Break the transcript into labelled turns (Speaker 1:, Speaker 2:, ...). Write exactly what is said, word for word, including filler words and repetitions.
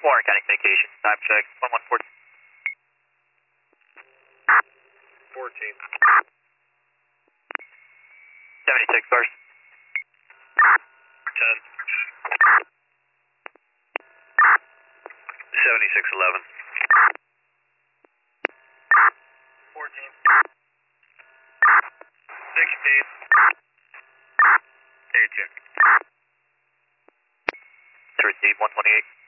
Speaker 1: Warren County Communications, time check, one one four.
Speaker 2: fourteen.
Speaker 1: seventy-six first.
Speaker 2: ten. seventy-six eleven. fourteen. sixteen.
Speaker 1: To receive one twenty-eight.